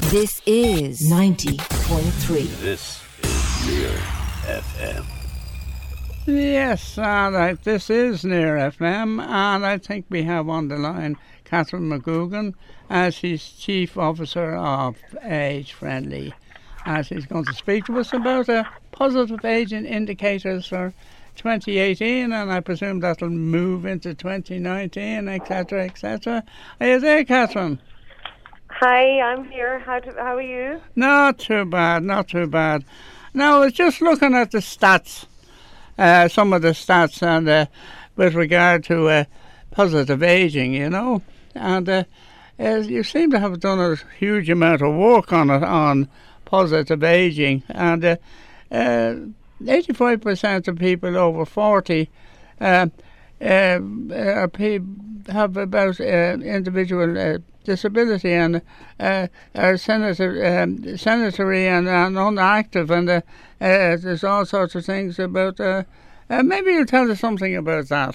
This is 90.3. This is Near FM. Yes, this is Near FM, and I think we have on the line Catherine McGugan, as she's Chief Officer of Age Friendly, as she's going to speak to us about positive aging indicators for 2018, and I presume that'll move into 2019, etc., etc. Are you there, Catherine? Hi, I'm here. How are you? Not too bad, not too bad. Now, I was just looking at the stats, some of the stats, and with regard to positive aging, you know, and you seem to have done a huge amount of work on it, on positive aging, and 85% of people over 40 have about individual disability and are sanitary and unactive, and there's all sorts of things about. Maybe you'll tell us something about that.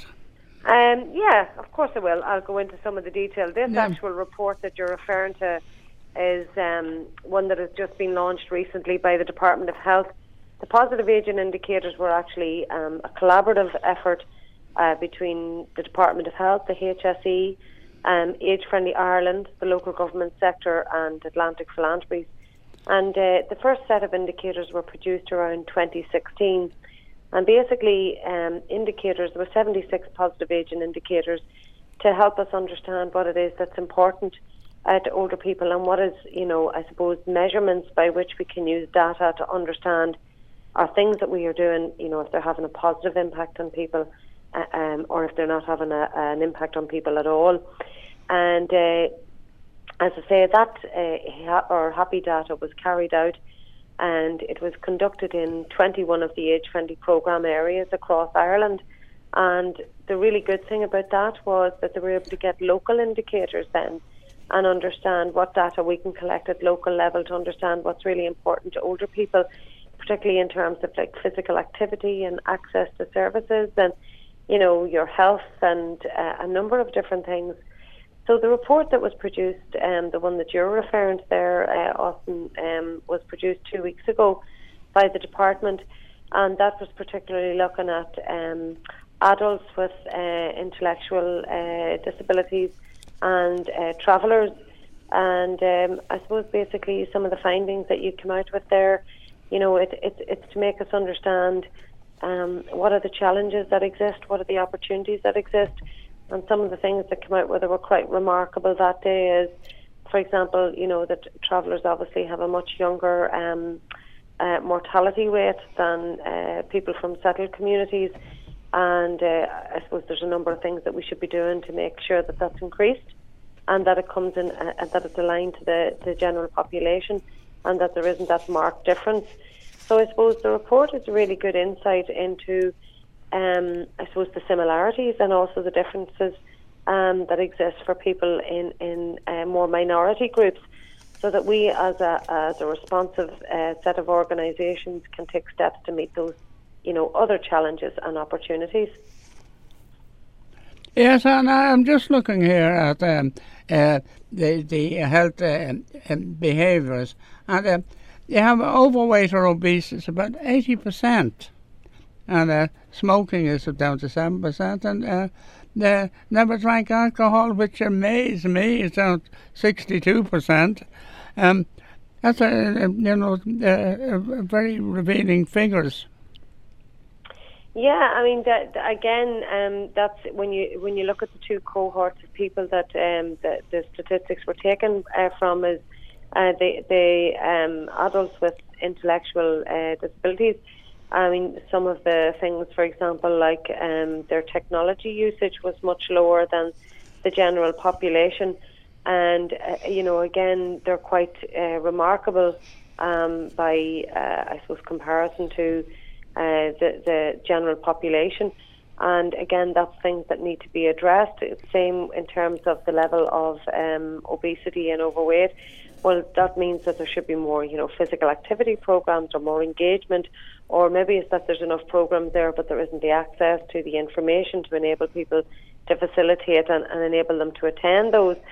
Yeah, of course I will. I'll go into some of the detail. This actual report that you're referring to is one that has just been launched recently by the Department of Health. The positive aging indicators were actually a collaborative effort between the Department of Health, the HSE, Age Friendly Ireland, the local government sector, and Atlantic Philanthropies. And the first set of indicators were produced around 2016. And basically, indicators, there were 76 positive aging indicators to help us understand what it is that's important to older people, and what is, I suppose, measurements by which we can use data to understand are things that we are doing, if they're having a positive impact on people, or if they're not having an impact on people at all. And as I say, that or happy data was carried out, and it was conducted in 21 of the age-friendly programme areas across Ireland. And the really good thing about that was that they were able to get local indicators then and understand what data we can collect at local level to understand what's really important to older people, particularly in terms of like physical activity and access to services and, your health and a number of different things. So the report that was produced, the one that you're referring to there, Austin, was produced 2 weeks ago by the department, and that was particularly looking at adults with intellectual disabilities and travellers. And I suppose basically some of the findings that you come out with there, it's to make us understand what are the challenges that exist, what are the opportunities that exist. And some of the things that came out where they were quite remarkable that day is, for example, that travellers obviously have a much younger mortality rate than people from settled communities. And I suppose there's a number of things that we should be doing to make sure that that's increased, and that it comes in, that it's aligned to the general population, and that there isn't that marked difference. So I suppose the report is a really good insight into I suppose the similarities and also the differences that exist for people in more minority groups, so that we as a responsive set of organisations can take steps to meet those other challenges and opportunities. Yes, and I'm just looking here at the health behaviours, and you have overweight or obese, it's about 80%. And smoking is down to 7%, and they never drank alcohol, which amazed me. It's down 62%. That's very revealing figures. Yeah, I mean that's when you look at the two cohorts of people that the statistics were taken from is the adults with intellectual disabilities. I mean, some of the things, for example, like their technology usage was much lower than the general population. And, again, they're quite remarkable by, I suppose, comparison to the general population. And, again, that's things that need to be addressed. Same in terms of the level of obesity and overweight. Well, that means that there should be more, physical activity programs or more engagement, or maybe it's that there's enough programs there but there isn't the access to the information to enable people to facilitate and enable them to attend those.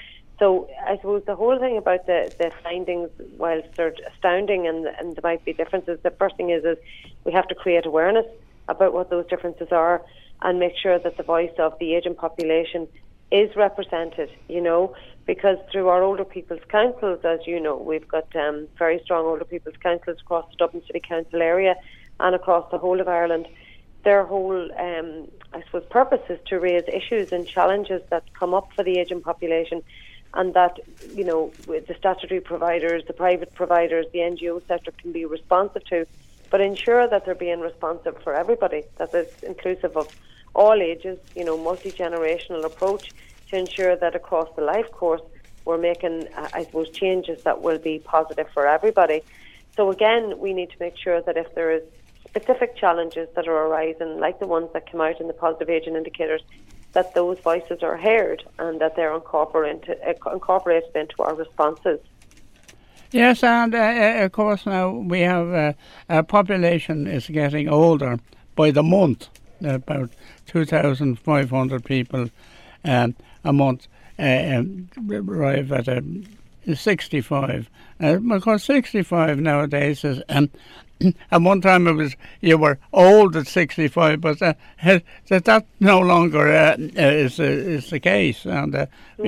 So I suppose the whole thing about the findings, whilst they're astounding and there might be differences, the first thing is we have to create awareness about what those differences are and make sure that the voice of the ageing population is represented, because through our older people's councils, as you know, we've got very strong older people's councils across the Dublin City Council area and across the whole of Ireland. Their whole, I suppose, purpose is to raise issues and challenges that come up for the ageing population, and that, with the statutory providers, the private providers, the NGO sector can be responsive to, but ensure that they're being responsive for everybody, that it's inclusive of all ages, multi-generational approach to ensure that across the life course we're making, I suppose, changes that will be positive for everybody. So again, we need to make sure that if there is specific challenges that are arising, like the ones that come out in the positive ageing indicators, that those voices are heard and that they're incorporated into our responses. Yes, and of course now we have our population is getting older by the month. About 2,500 people a month arrive at 65. Because 65 nowadays is, at one time you were old at 65, but that no longer is the case, and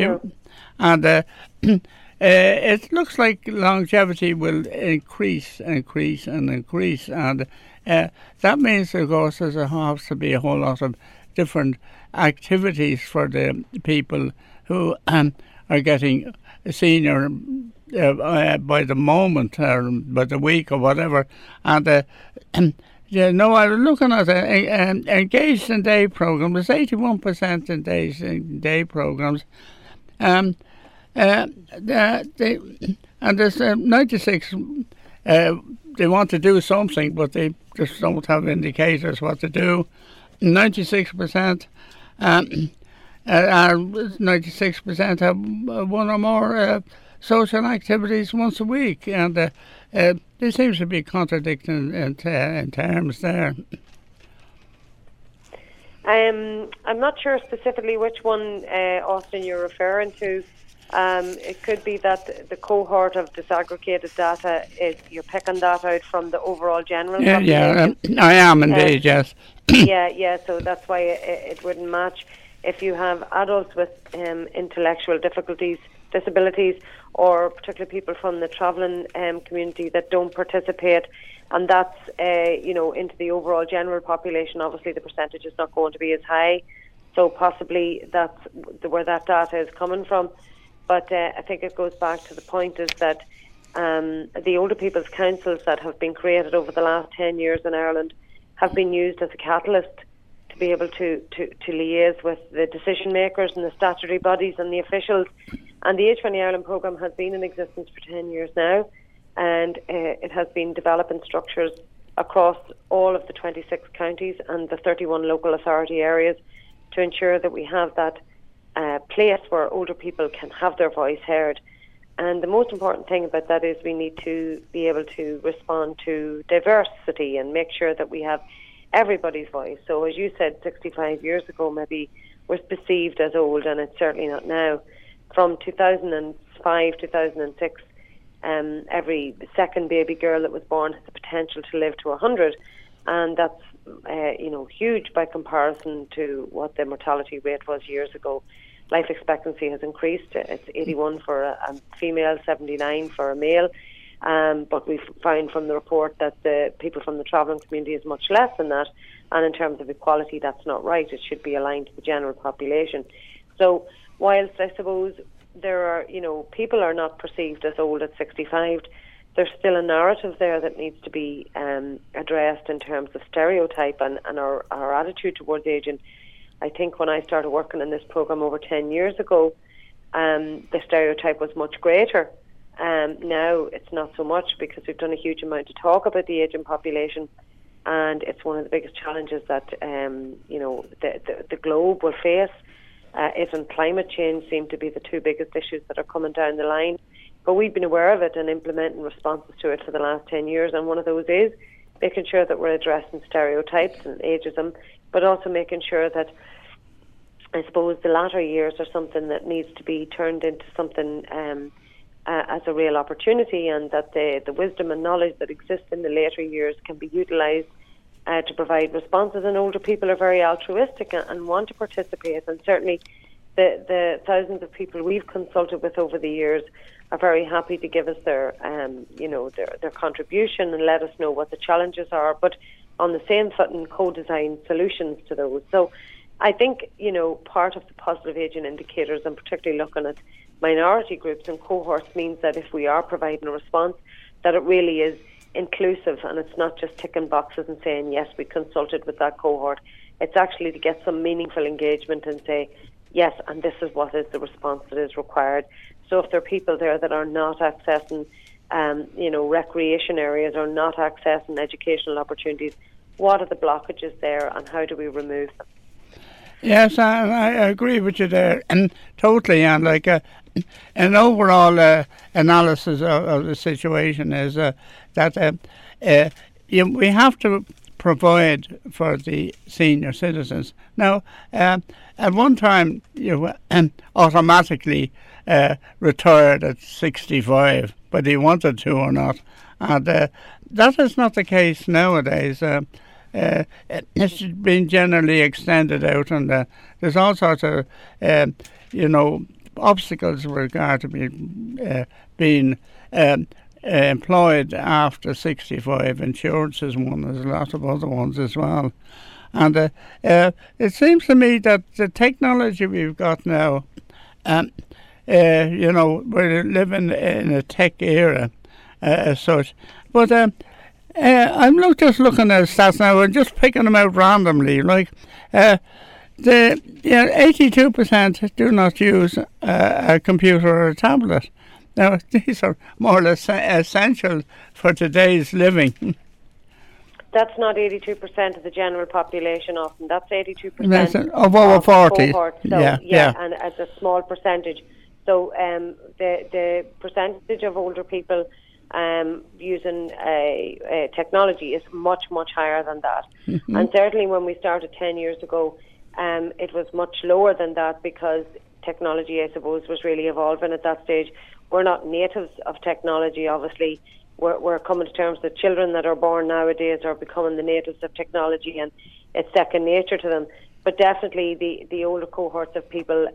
it looks like longevity will increase, and that means, of course, there has to be a whole lot of different activities for the people who are getting senior by the moment or by the week or whatever. And I was looking at the engaged in day program. There's 81% engaged in day programs. And there's 96. They want to do something, but they just don't have indicators what to do. 96%, 96% have one or more social activities once a week, and there seems to be contradicting in terms there. I'm not sure specifically which one, Austin, you're referring to. It could be that the cohort of disaggregated data you're picking that out from the overall general population. Yeah, I am indeed, yes. Yeah, so that's why it wouldn't match. If you have adults with intellectual disabilities, or particularly people from the travelling community that don't participate, and that's into the overall general population, obviously the percentage is not going to be as high. So possibly that's where that data is coming from. But I think it goes back to the point is that the older people's councils that have been created over the last 10 years in Ireland have been used as a catalyst to be able to liaise with the decision makers and the statutory bodies and the officials. And the Age Friendly Ireland programme has been in existence for 10 years now, and it has been developing structures across all of the 26 counties and the 31 local authority areas to ensure that we have that place where older people can have their voice heard. And the most important thing about that is we need to be able to respond to diversity and make sure that we have everybody's voice. So as you said, 65 years ago maybe was perceived as old, and it's certainly not now. From 2005, 2006, every second baby girl that was born has the potential to live to 100, and that's huge by comparison to what the mortality rate was years ago. Life expectancy has increased. It's 81 for a female, 79 for a male. But we've found from the report that the people from the travelling community is much less than that. And in terms of equality, that's not right. It should be aligned to the general population. So whilst I suppose there are, people are not perceived as old at 65, there's still a narrative there that needs to be addressed in terms of stereotype and our attitude towards ageing. I think when I started working in this programme over 10 years ago, the stereotype was much greater. Now it's not so much, because we've done a huge amount to talk about the ageing population, and it's one of the biggest challenges that the globe will face. It and climate change seem to be the two biggest issues that are coming down the line. But we've been aware of it and implementing responses to it for the last 10 years, and one of those is making sure that we're addressing stereotypes and ageism, but also making sure that I suppose the latter years are something that needs to be turned into something as a real opportunity, and that the wisdom and knowledge that exists in the later years can be utilised to provide responses. And older people are very altruistic and want to participate, and certainly the thousands of people we've consulted with over the years are very happy to give us their contribution and let us know what the challenges are, but on the same footing co-design solutions to those. So I think, part of the positive ageing indicators, and particularly looking at minority groups and cohorts, means that if we are providing a response, that it really is inclusive, and it's not just ticking boxes and saying, yes, we consulted with that cohort. It's actually to get some meaningful engagement and say, yes, and this is what is the response that is required. So if there are people there that are not accessing, recreation areas, or not accessing educational opportunities, what are the blockages there, and how do we remove them? Yes, I agree with you there, and totally. And like an overall analysis of the situation is that we have to provide for the senior citizens. Now, at one time, you automatically retired at 65, whether you wanted to or not, and that is not the case nowadays. It's been generally extended out, and there's all sorts of, obstacles with regard to being employed after 65. Insurance is one. There's a lot of other ones as well. And it seems to me that the technology we've got now, we're living in a tech era as such. But I'm just looking at stats now and just picking them out randomly. Like, 82% do not use a computer or a tablet. Now, these are more or less essential for today's living. That's not 82% of the general population often. That's 82% of over 40. Cohort. So, yeah, and it's a small percentage. So the percentage of older people using technology is much, much higher than that. Mm-hmm. And certainly when we started 10 years ago, it was much lower than that, because technology, I suppose, was really evolving at that stage. We're not natives of technology, obviously. We're coming to terms that children that are born nowadays are becoming the natives of technology, and it's second nature to them. But definitely the older cohorts of people,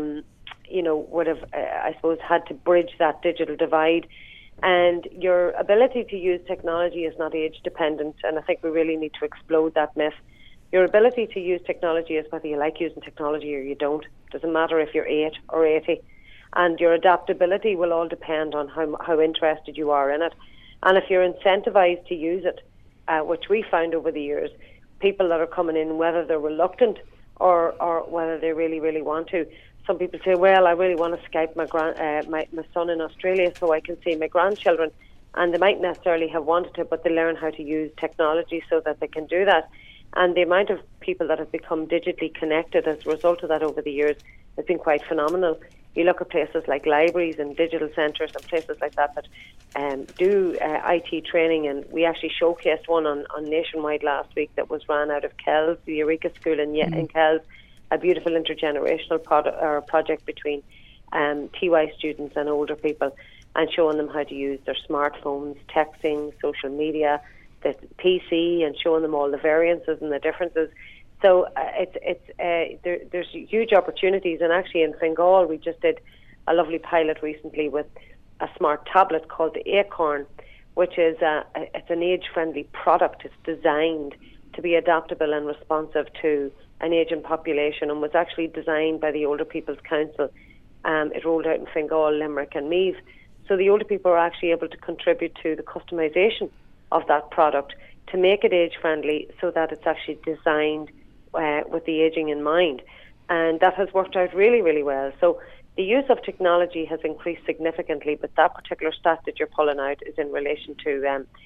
would have, I suppose, had to bridge that digital divide. And your ability to use technology is not age dependent, and I think we really need to explode that myth. Your ability to use technology is whether you like using technology or you don't. It doesn't matter if you're 8 or 80. And your adaptability will all depend on how interested you are in it. And if you're incentivized to use it, which we found over the years, people that are coming in, whether they're reluctant or whether they really, really want to. Some people say, well, I really want to Skype my son in Australia so I can see my grandchildren. And they might necessarily have wanted to, but they learn how to use technology so that they can do that. And the amount of people that have become digitally connected as a result of that over the years has been quite phenomenal. You look at places like libraries and digital centres and places like that do IT training, and we actually showcased one on Nationwide last week that was ran out of Kells, the Eureka School in Kells, a beautiful intergenerational project between TY students and older people, and showing them how to use their smartphones, texting, social media, the PC, and showing them all the variances and the differences. So there's huge opportunities, and actually in Fingal we just did a lovely pilot recently with a smart tablet called the Acorn, which is it's an age-friendly product. It's designed to be adaptable and responsive to an ageing population, and was actually designed by the Older People's Council. It rolled out in Fingal, Limerick and Meath. So the older people are actually able to contribute to the customisation of that product to make it age-friendly, so that it's actually designed with the ageing in mind. And that has worked out really, really well. So the use of technology has increased significantly, but that particular stat that you're pulling out is in relation to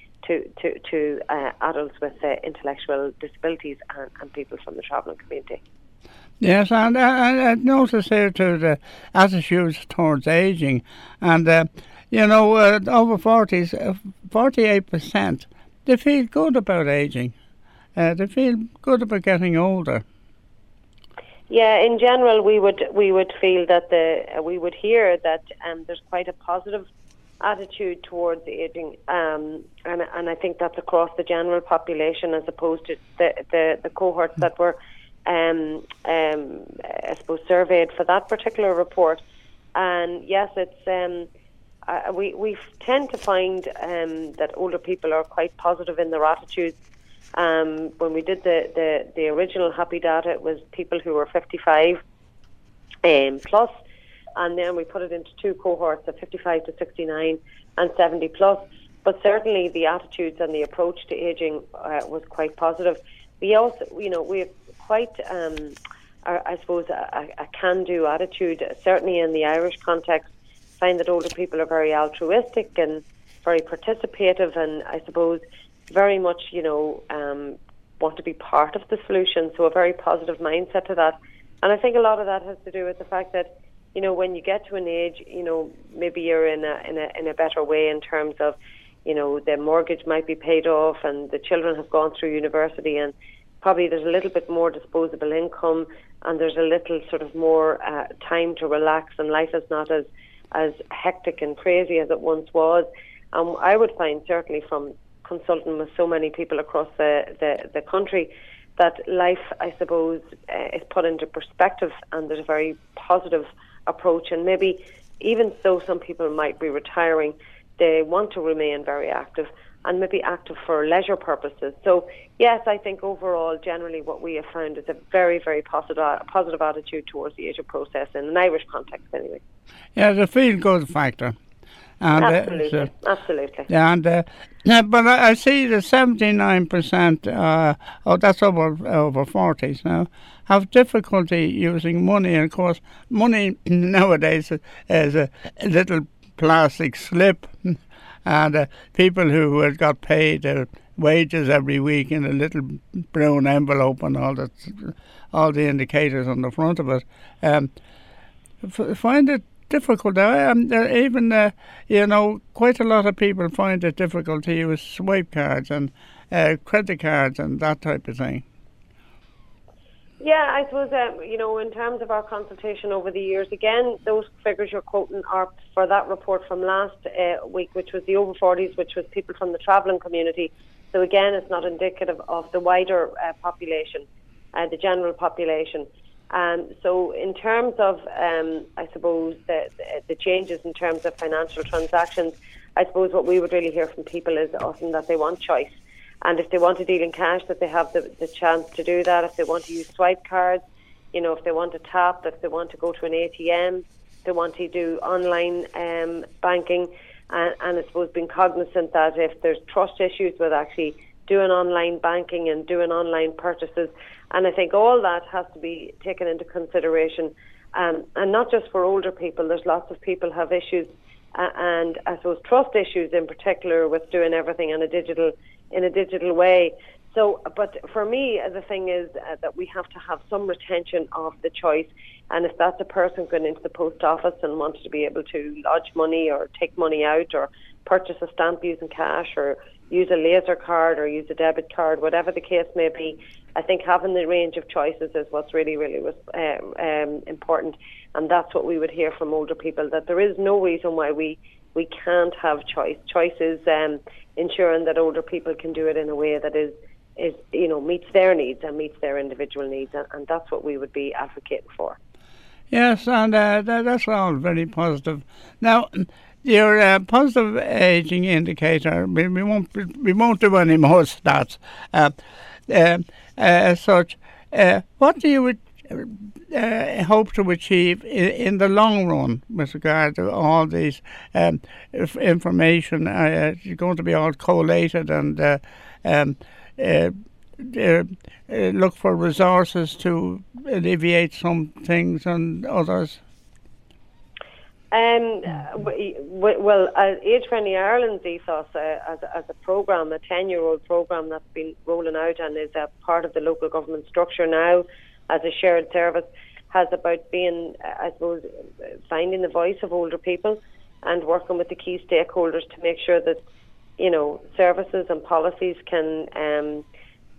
adults with intellectual disabilities and people from the travelling community. Yes, and I notice here too the attitudes towards ageing, and over 40s, 48%, they feel good about ageing. They feel good about getting older. Yeah, in general, we would feel that we would hear that there's quite a positive attitude towards ageing, and I think that's across the general population as opposed to the cohorts that were, I suppose, surveyed for that particular report. And yes, it's we tend to find that older people are quite positive in their attitudes. When we did the original Happy Data, it was people who were 55 plus, and then we put it into two cohorts of 55 to 69 and 70 plus. But certainly the attitudes and the approach to ageing was quite positive. We also, we have quite, I suppose, a can-do attitude, certainly in the Irish context. Find that older people are very altruistic and very participative, and I suppose very much, want to be part of the solution. So a very positive mindset to that. And I think a lot of that has to do with the fact that, when you get to an age, maybe you're in a better way in terms of, the mortgage might be paid off and the children have gone through university, and probably there's a little bit more disposable income, and there's a little sort of more time to relax, and life is not as hectic and crazy as it once was. I would find, certainly from consulting with so many people across the country, that life, I suppose, is put into perspective, and there's a very positive approach. And maybe even though some people might be retiring, they want to remain very active, and maybe active for leisure purposes. So yes, I think overall, generally what we have found is a very, very positive attitude towards the aging process in an Irish context anyway. Yeah, the feel-good factor. And, absolutely. Yeah, and but I see the 79%, that's over 40s now, have difficulty using money. And of course, money nowadays is a little plastic slip, and people who have got paid their wages every week in a little brown envelope and all the indicators on the front of it, find it difficult. Even quite a lot of people find it difficult to use swipe cards and credit cards and that type of thing. Yeah, I suppose in terms of our consultation over the years, again, those figures you're quoting are for that report from last week, which was the over 40s, which was people from the travelling community. So again, it's not indicative of the wider population, the general population. So in terms of, I suppose, the changes in terms of financial transactions, I suppose what we would really hear from people is often that they want choice. And if they want to deal in cash, that they have the chance to do that. If they want to use swipe cards, if they want to tap, if they want to go to an ATM, if they want to do online banking, and I suppose being cognizant that if there's trust issues with actually doing online banking and doing online purchases, and I think all that has to be taken into consideration, and not just for older people. There's lots of people have issues, and I suppose trust issues in particular with doing everything in a digital way. So, but for me, the thing is that we have to have some retention of the choice. And if that's a person going into the post office and wants to be able to lodge money or take money out or purchase a stamp using cash or use a laser card or use a debit card, whatever the case may be, I think having the range of choices is what's really, really important. And that's what we would hear from older people, that there is no reason why we can't have choice. Choice is ensuring that older people can do it in a way that is meets their needs and meets their individual needs, and that's what we would be advocating for. Yes, and that's all very positive. Now, your positive aging indicator, we won't do any more stats as such. What do you hope to achieve in the long run with regard to all these information? It's going to be all collated and look for resources to alleviate some things and others? Well, Age Friendly Ireland's ethos as a programme, a 10-year-old programme that's been rolling out and is a part of the local government structure now as a shared service, has about being, I suppose, finding the voice of older people and working with the key stakeholders to make sure that, services and policies can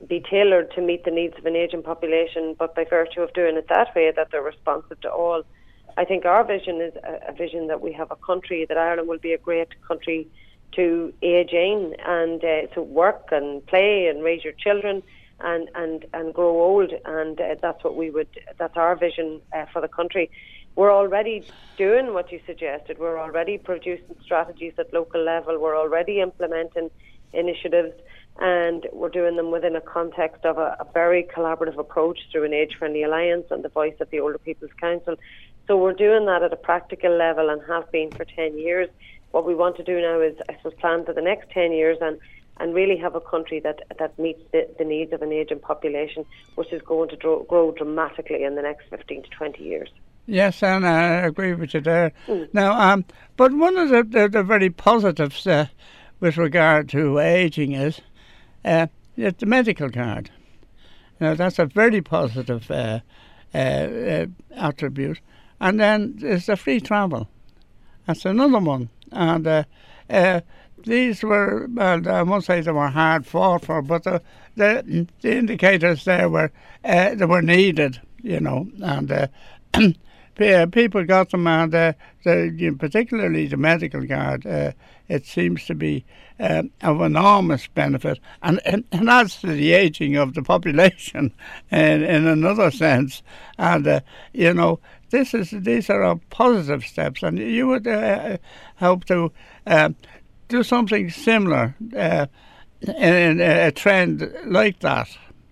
be tailored to meet the needs of an ageing population, but by virtue of doing it that way, that they're responsive to all. I think our vision is a vision that we have a country, that Ireland will be a great country to age in and to work and play and raise your children and grow old, and that's our vision for the country. We're already doing what you suggested. We're already producing strategies at local level. We're already implementing initiatives, and we're doing them within a context of a very collaborative approach through an Age-Friendly Alliance and the voice of the Older People's Council. So we're doing that at a practical level and have been for 10 years. What we want to do now is, I suppose, plan for the next 10 years and really have a country that meets the needs of an ageing population, which is going to grow dramatically in the next 15 to 20 years. Yes, and I agree with you there. Now, but one of the very positives with regard to ageing is the medical card. Now, that's a very positive attribute. And then there's the free travel. That's another one. And these were, I won't say they were hard fought for, but the indicators there were they were needed, and people got them, and particularly the medical card, it seems to be of enormous benefit, and adds to the ageing of the population in another sense. And these are positive steps, and you would help to do something similar in a trend like that.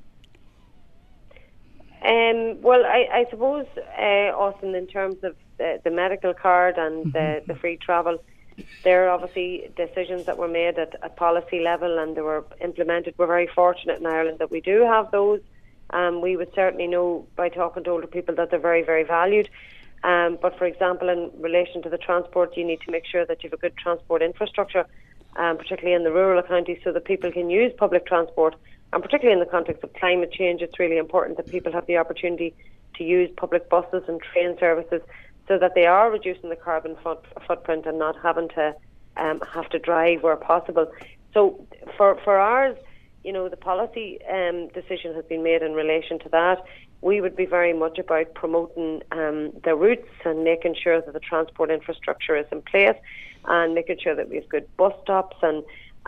Well, I suppose, Austin, in terms of the medical card and the free travel, there are obviously decisions that were made at policy level and they were implemented. We're very fortunate in Ireland that we do have those. We would certainly know by talking to older people that they're very, very valued. But for example, in relation to the transport, you need to make sure that you have a good transport infrastructure, particularly in the rural counties, so that people can use public transport. And particularly in the context of climate change, it's really important that people have the opportunity to use public buses and train services so that they are reducing the carbon footprint and not having to have to drive where possible. So for ours, the policy decision has been made in relation to that. We would be very much about promoting the routes and making sure that the transport infrastructure is in place and making sure that we have good bus stops and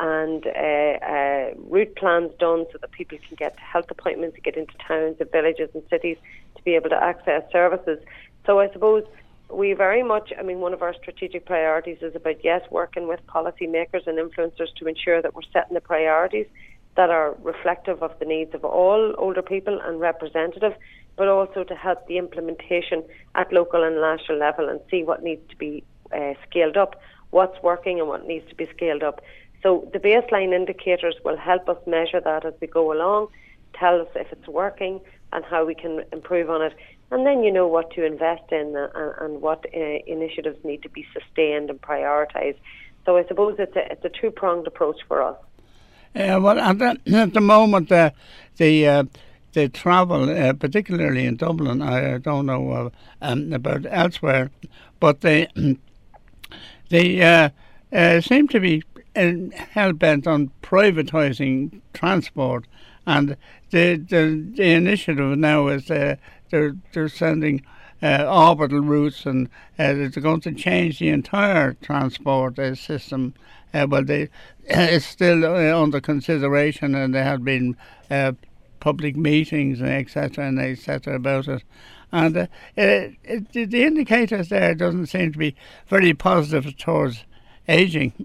route plans done so that people can get health appointments, to get into towns and villages and cities to be able to access services. So I suppose we very much, one of our strategic priorities is about, working with policymakers and influencers to ensure that we're setting the priorities that are reflective of the needs of all older people and representative, but also to help the implementation at local and national level and see what needs to be scaled up, what's working and what needs to be scaled up. So the baseline indicators will help us measure that as we go along, tell us if it's working and how we can improve on it. And then you know what to invest in and what initiatives need to be sustained and prioritised. So I suppose it's a two-pronged approach for us. Well, at the moment, the travel, particularly in Dublin, I don't know about elsewhere, but they seem to be hell-bent on privatising transport, and the initiative now is they're sending orbital routes, and they're going to change the entire transport system. It's still under consideration, and there have been public meetings, etc., about it. And the indicators there doesn't seem to be very positive towards ageing.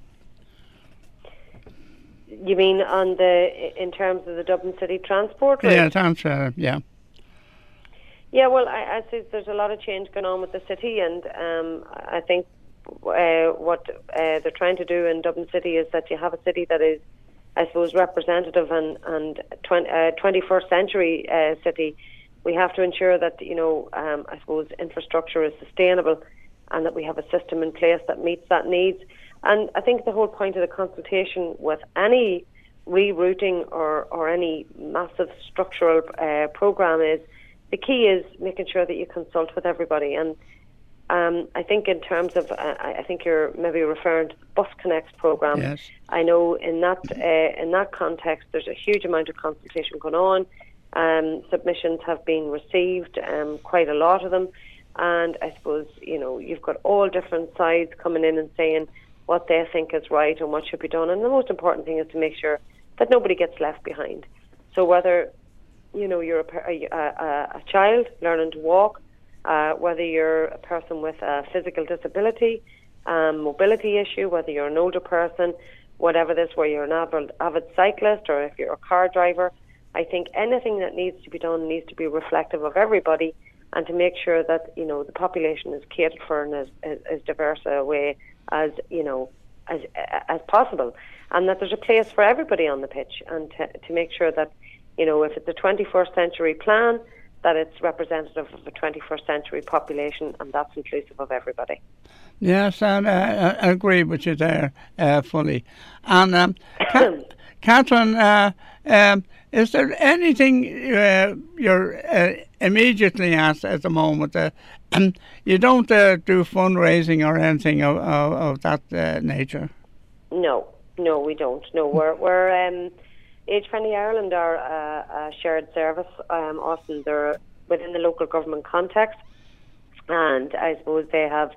You mean in terms of the Dublin City transport? Yeah, transport. Yeah. Yeah, well, I see there's a lot of change going on with the city, and I think what they're trying to do in Dublin City is that you have a city that is, I suppose, representative and 21st century city. We have to ensure that, I suppose, infrastructure is sustainable and that we have a system in place that meets that needs. And I think the whole point of the consultation with any rerouting or any massive structural programme is, the key is making sure that you consult with everybody. And I think in terms of, I think you're maybe referring to the Bus Connect programme. Yes. I know in that context, there's a huge amount of consultation going on. Submissions have been received, quite a lot of them, and I suppose you've got all different sides coming in and saying what they think is right and what should be done. And the most important thing is to make sure that nobody gets left behind. So whether you're a child learning to walk, whether you're a person with a physical disability, mobility issue, whether you're an older person, whatever this, where you're an avid cyclist or if you're a car driver, I think anything that needs to be done needs to be reflective of everybody, and to make sure that the population is catered for in as diverse a way as possible, and that there's a place for everybody on the pitch, and to make sure that if it's a 21st century plan, that it's representative of a 21st century population, and that's inclusive of everybody. Yes, and I agree with you there fully. And Catherine, is there anything you're immediately asked at the moment? You don't do fundraising or anything of that nature? No, we don't. No, we're Age Friendly Ireland are a shared service. Often they're within the local government context, and I suppose they have.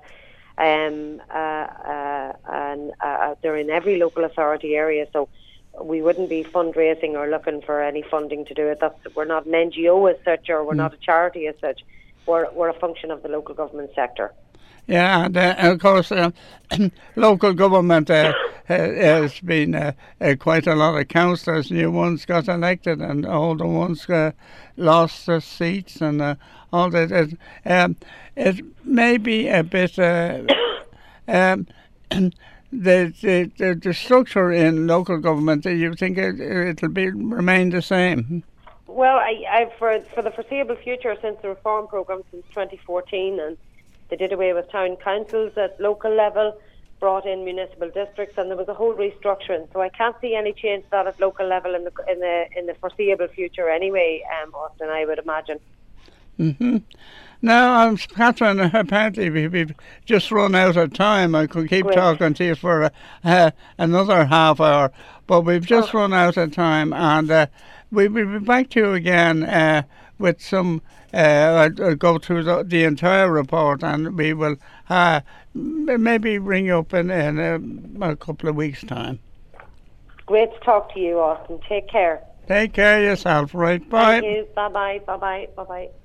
They're in every local authority area, so we wouldn't be fundraising or looking for any funding to do it. We're not an NGO as such, or we're not a charity as such. We're a function of the local government sector. Yeah, and of course, local government has been quite a lot of councillors. New ones got elected, and older ones lost their seats, and all that. It may be a bit. The structure in local government, do you think it'll remain the same? Well, I for the foreseeable future, since the reform programme since 2014, and they did away with town councils at local level, brought in municipal districts, and there was a whole restructuring. So I can't see any change to that at local level in the foreseeable future anyway, Austin, I would imagine. Mm-hmm. Now, Catherine, apparently we've just run out of time. I could keep talking to you for another half hour, but we've just run out of time, and we'll be back to you again with some. I'll go through the entire report, and we will maybe ring you up in a couple of weeks' time. Great to talk to you, Austin. Take care. Take care of yourself. Right, bye. Thank you. Bye-bye. Bye-bye. Bye-bye.